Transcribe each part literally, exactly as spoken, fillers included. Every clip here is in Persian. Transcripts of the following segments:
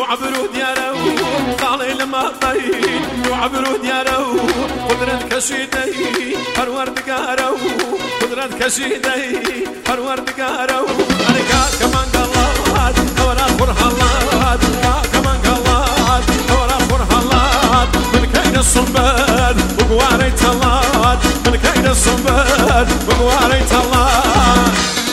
وعبرود يا رو خالي لما طيب وعبرود يا رو قدرة كشيدي پروردگارو قدرة كشيدي پروردگارو أنا كا كمان قلات ورا فرحلات كا كمان قلات ورا فرحلات من كيد الصنبال وقواري تلات من كيد الصنبال وقواري تلات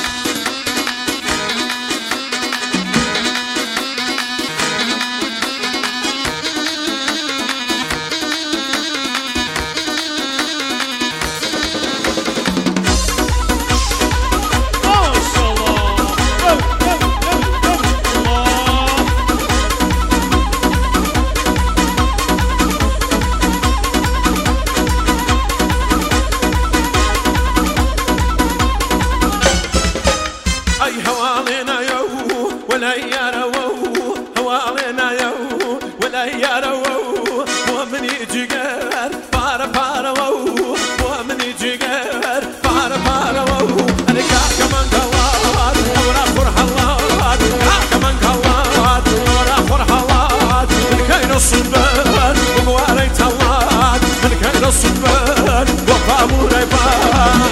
ولا يارو هوالنا يو ولا يارو ومن يجير بار بار ومن يجير بار بار انا كمان قلات ورا فرحلات كمان قلات ورا فرحلات من كاين الصبر وقواري تلات من كاين الصبر وفامو ريبان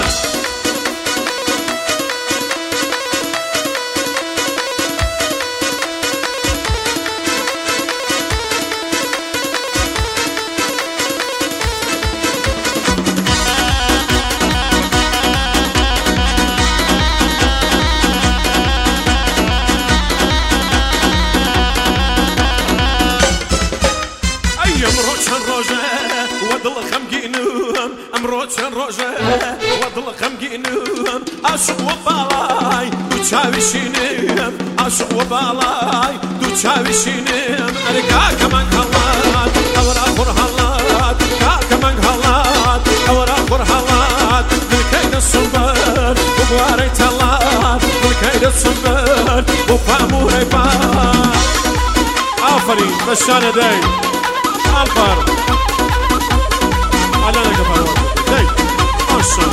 ودل خمجينهم امروتشن روجه ودل خمجينهم عاشق وبالاي دوتشاويشينهم عاشق وبالاي دوتشاويشينهم انا كا كمان هالات اورا فرحلات كا كمان هالات اورا فرحلات من كيد الصبر وقواري تلات من كيد الصبر وفامو ريبان آفرين بشانة داي آفر على أنا كفر داي أصلا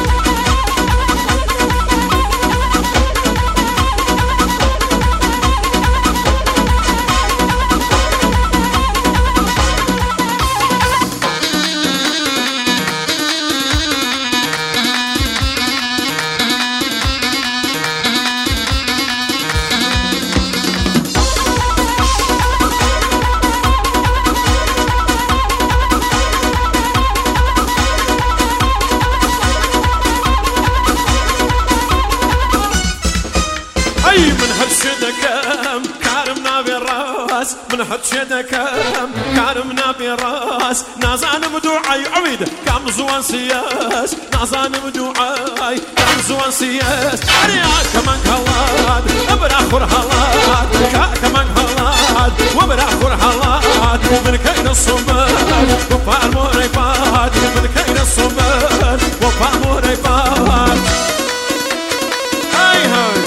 من هالشدكم كارمنا براس من هالشدكم كارمنا براس نازان بدوعي عويد كم زوان سياس نازان بدوعي كم زوان سياس أنا كمان هلاد أبراخر هلاد كمان هلاد وبراخر هلاد من كين الصبر وفار مريبات من كين الصبر وفار مريبات هاي هاي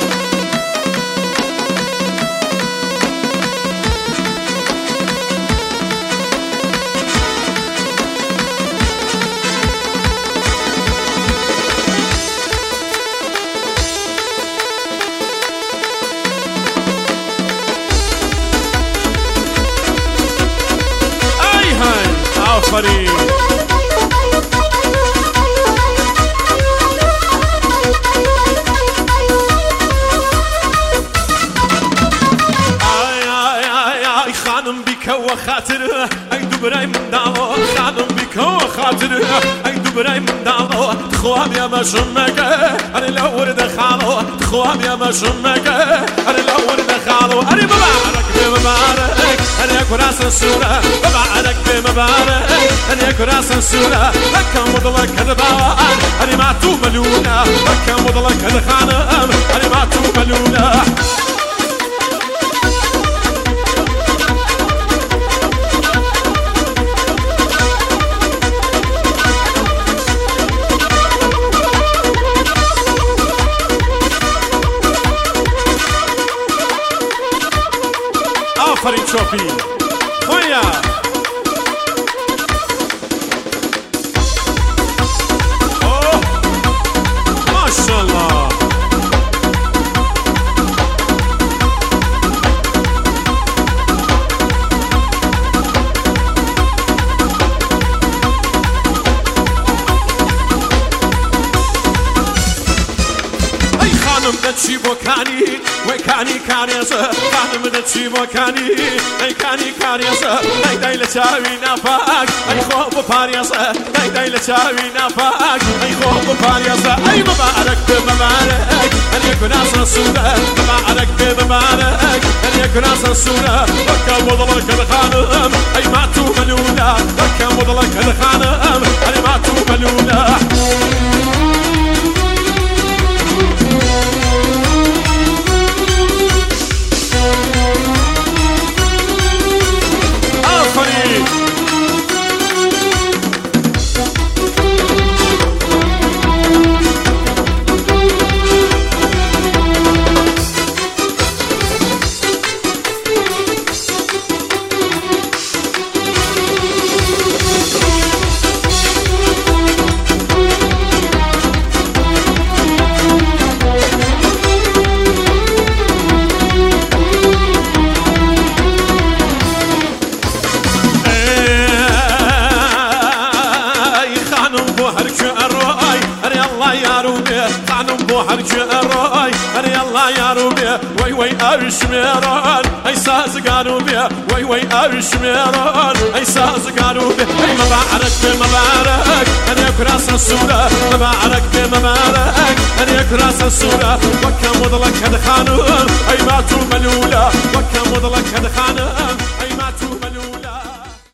آفرین آی آی آی آی خانم بیکه و خاطره ای دوبرای من داو خانم بیکه و خاطره ای دوبرای من داو خواب یا مشمکه اری لورد خالو خواب یا مشمکه اری لورد خالو اری مبارک مبارک اری کراس السوره مبارک مبارك أنا كراس السورة هكا مضلك هذا باوان أنا ما تو ملونة هكا مضلك هذا خانم أنا ما تو ملونة آفرین شوفی خویا خانم دچی بو کانی وی کانی کاریزه خانم دچی بو کانی ای کانی کاریزه ای دای لچاوی نفاق ای خوب پاریزه ای دای لچاوی نفاق ای خوب پاریزه ای مبارک به مبارک ان يكون اصل الصوره مبارک به مبارک ان يكون اصل الصوره وكم وضلك الخانم ای ما تو ملوله وكم وضلك الخانم ای ما تو ملوله حرج الراي أري الله يا روبي وي وي أرشميران أي ساز قاروبي وي وي أرشميران أي ساز قاروبي أي مبارك بمبارك أن يكراس السورة مبارك بمبارك أن يكراس السورة وكم وضلك هد خانم أي ماتو ملولة وكم وضلك هد خانم